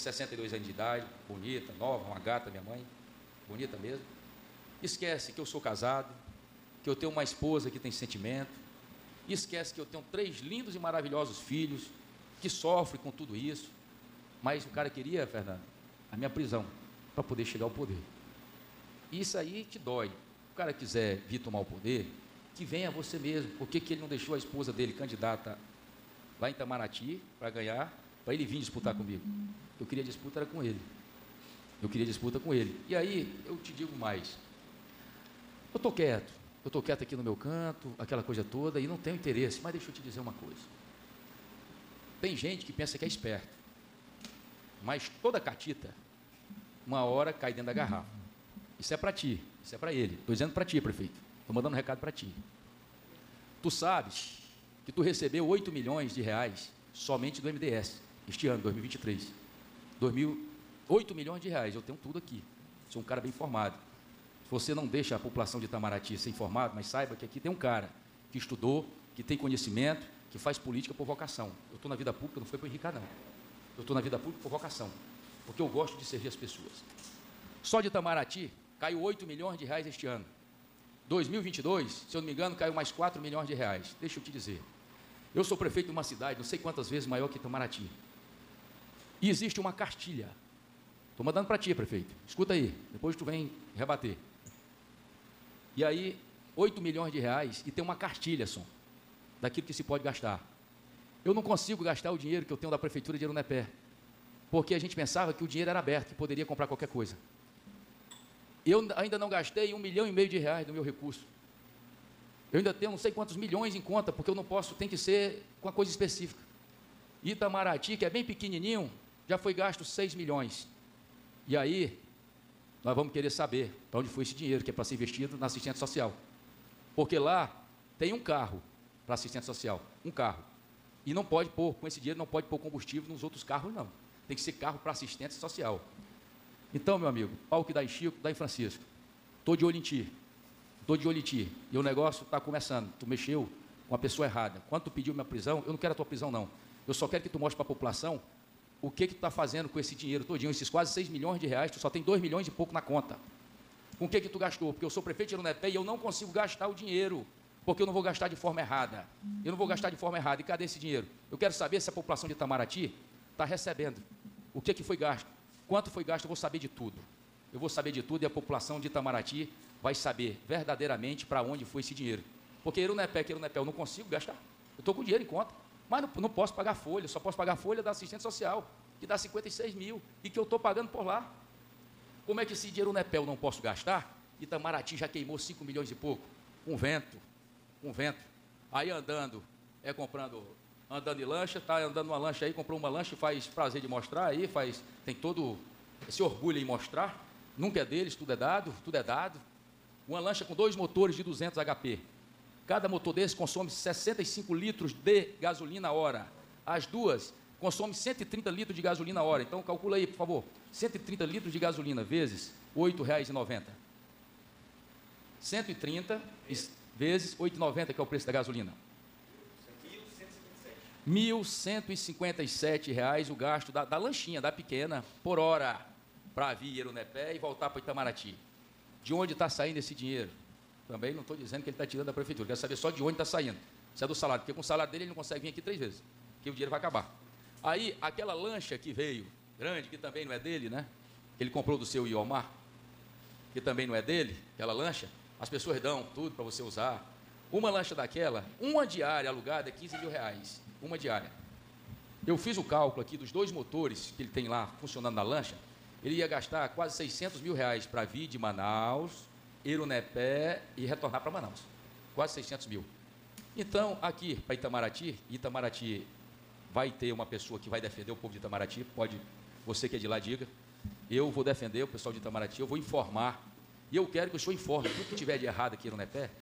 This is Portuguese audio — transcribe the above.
62 anos de idade, bonita, nova, uma gata, minha mãe, bonita mesmo. Esquece que eu sou casado, que eu tenho uma esposa que tem sentimento. Esquece que eu tenho 3 lindos e maravilhosos filhos, que sofrem com tudo isso. Mas o cara queria, Fernando, a minha prisão, para poder chegar ao poder. Isso aí te dói. Se o cara quiser vir tomar o poder, que venha você mesmo. Por que ele não deixou a esposa dele candidata lá em Itamaraty para ganhar, para ele vir disputar comigo? Eu queria disputa era com ele. Eu queria disputa com ele. E aí, eu te digo mais. Eu estou quieto aqui no meu canto, aquela coisa toda, e não tenho interesse. Mas deixa eu te dizer uma coisa. Tem gente que pensa que é esperto, mas toda catita, uma hora cai dentro da garrafa. Isso é para ti, isso é para ele. Estou dizendo para ti, prefeito. Estou mandando um recado para ti. Tu sabes que tu recebeu 8 milhões de reais somente do MDS, este ano, 2023. 8 milhões de reais, eu tenho tudo aqui. Sou um cara bem informado. Se você não deixa a população de Itamaraty ser informado, mas saiba que aqui tem um cara que estudou, que tem conhecimento, que faz política por vocação. Eu estou na vida pública, não foi para enricar, não. Eu estou na vida pública por vocação, porque eu gosto de servir as pessoas. Só de Itamaraty, caiu 8 milhões de reais este ano. 2022, se eu não me engano, caiu mais 4 milhões de reais. Deixa eu te dizer. Eu sou prefeito de uma cidade, não sei quantas vezes maior que Itamaraty. E existe uma cartilha. Estou mandando para ti, prefeito. Escuta aí, depois tu vem rebater. E aí, 8 milhões de reais e tem uma cartilha só, daquilo que se pode gastar. Eu não consigo gastar o dinheiro que eu tenho da prefeitura de Arunepé, porque a gente pensava que o dinheiro era aberto, que poderia comprar qualquer coisa. Eu ainda não gastei 1,5 milhão de reais do meu recurso. Eu ainda tenho não sei quantos milhões em conta, porque eu não posso, tem que ser com uma coisa específica. Itamaraty, que é bem pequenininho, já foi gasto 6 milhões. E aí, nós vamos querer saber para onde foi esse dinheiro, que é para ser investido na assistência social. Porque lá tem um carro para assistência social, um carro. E não pode pôr, com esse dinheiro, não pode pôr combustível nos outros carros, não. Tem que ser carro para assistência social. Então, meu amigo, pau que dá em Chico, dá em Francisco. Estou de olho em ti. Estou de olho em ti. E o negócio está começando. Tu mexeu com a pessoa errada. Quando tu pediu minha prisão, eu não quero a tua prisão, não. Eu só quero que tu mostre para a população o que tu está fazendo com esse dinheiro todinho, esses quase 6 milhões de reais, tu só tem 2 milhões e pouco na conta. Com o que tu gastou? Porque eu sou prefeito de Arunepé e eu não consigo gastar o dinheiro, porque eu não vou gastar de forma errada. Eu não vou gastar de forma errada. E cadê esse dinheiro? Eu quero saber se a população de Itamaraty está recebendo. O que foi gasto? Quanto foi gasto? Eu vou saber de tudo. Eu vou saber de tudo e a população de Itamaraty vai saber verdadeiramente para onde foi esse dinheiro. Porque Arunepé, eu não consigo gastar. Eu estou com dinheiro em conta. Mas não posso pagar folha, só posso pagar folha da assistência social, que dá 56 mil, e que eu estou pagando por lá. Como é que esse dinheiro Nepé eu não posso gastar? Itamaraty já queimou 5 milhões e pouco, com vento. Aí andando em lancha, está andando uma lancha aí, comprou uma lancha e faz prazer de mostrar aí, tem todo esse orgulho em mostrar. Nunca é deles, tudo é dado. Uma lancha com 2 motores de 200 HP. Cada motor desse consome 65 litros de gasolina a hora. As duas consomem 130 litros de gasolina a hora. Então, calcula aí, por favor. 130 litros de gasolina vezes R$ 8,90. 130 vezes R$ 8,90, que é o preço da gasolina. R$ 1.157 o gasto da lanchinha, da pequena, por hora, para vir Arunepé e voltar para Itamaraty. De onde está saindo esse dinheiro? Também não estou dizendo que ele está tirando da prefeitura, quero saber só de onde está saindo. Se é do salário, porque com o salário dele ele não consegue vir aqui 3 vezes, porque o dinheiro vai acabar. Aí, aquela lancha que veio, grande, que também não é dele, né? Que ele comprou do seu Iomar, que também não é dele, aquela lancha, as pessoas dão tudo para você usar. Uma lancha daquela, uma diária alugada é 15 mil reais, uma diária. Eu fiz o cálculo aqui dos 2 motores que ele tem lá funcionando na lancha, ele ia gastar quase 600 mil reais para vir de Manaus, Arunepé e retornar para Manaus. Quase 600 mil. Então, aqui para Itamaraty vai ter uma pessoa que vai defender o povo de Itamaraty, pode, você que é de lá, diga. Eu vou defender o pessoal de Itamaraty, eu vou informar. E eu quero que o senhor informe tudo que tiver de errado aqui em Arunepé,